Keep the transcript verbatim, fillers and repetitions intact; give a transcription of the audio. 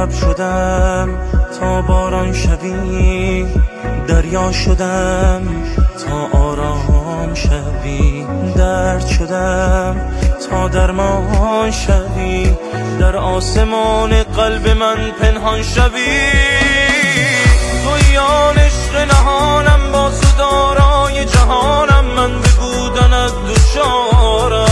لب شدم تا باران شوی، دریا شدم تا آرام شوی، درد شدم تا درمان شوی، در آسمان قلب من پنهان شوی. تویی آن عشق نهانم، با تو دارای جهانم، من به بودنت دوچارم.